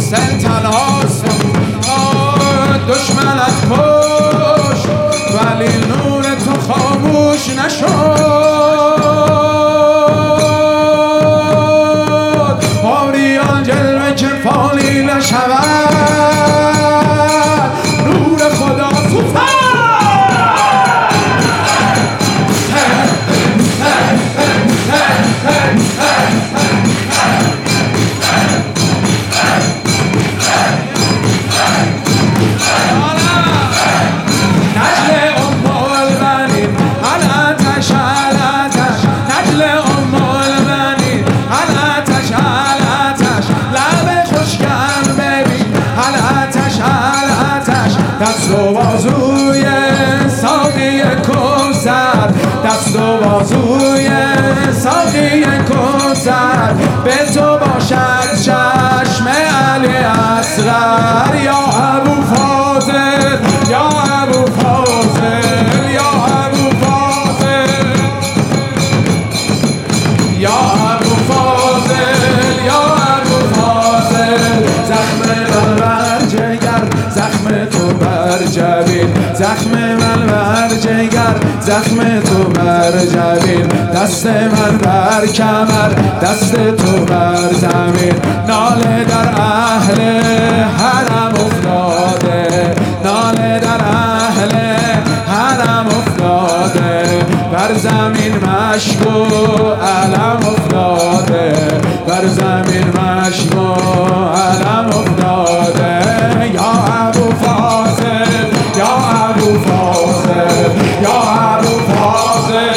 حسین تنهاست دشمنت کش ولی نور تو خاموش نشد آریان جلوه که فانی نشود نور خدا دست و بازوی ساقی کوثر دست و بازوی ساقی کوثر به تو باشد چشم علی اصغر یا ابو فاضل یا ابو فاضل یا ابو فاضل یا ابو فاضل یا ابو فاضل زخم من بر جگر زخم تو بر جبین زخم من بر جگر زخم تو بر جبین دست من بر کمر دست تو بر زمین ناله در اهل حرم افتاده ناله در اهل حرم افتاده بر زمین مشک و علم افتاده بر زمین مشک و علم افتاده یا ابو فاضل یا ابو فاضل یا ابو فاضل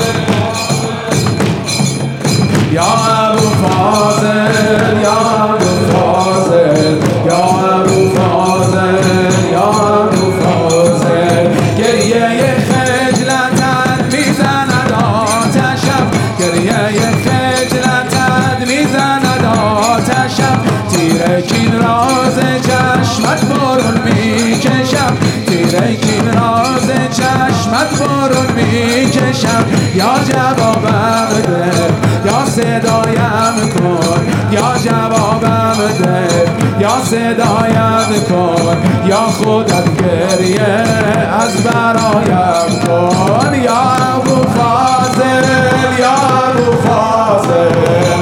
یا ابو فاضل یا ابو فاضل یا ابو فاضل یا ابو فاضل گریه خجلتت میزند آتشم گریه خجلتت میزند آتشم تیره کین راز چشمت برون میکشم تیره کین راز چشمت برون میکشم یا جوابم ده یا صدایم کن یا جوابم ده یا صدایم کن یا خودت گریه از برایم کن یا ابو فاضل یا ابو فاضل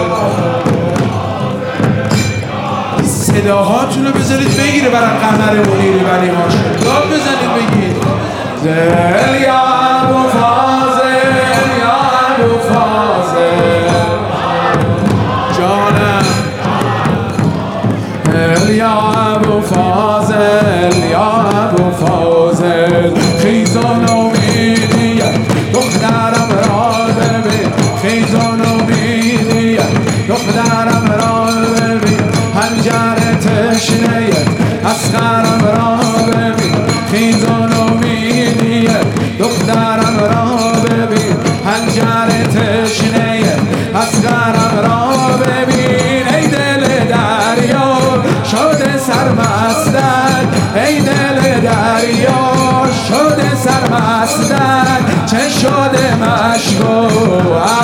صداهاتون رو بذارید بگیره برای قمر منیری ولی ماشون داد بزنید بگید زل یا ابو فاضل یا ابو فاضل جانم یا ابو فاضل یا ابو فاضل خیزان امیدیه دخترم را ببین خیزان امیدیه دخترم را ببین هنجر تشنه اصغرم را ببین خیزان امیدیه دخترم را ببین هنجر تشنه اصغرم را ببین ای دل دریا شده سرمستت ای دل دریا شده سرمستت چه شده مشک و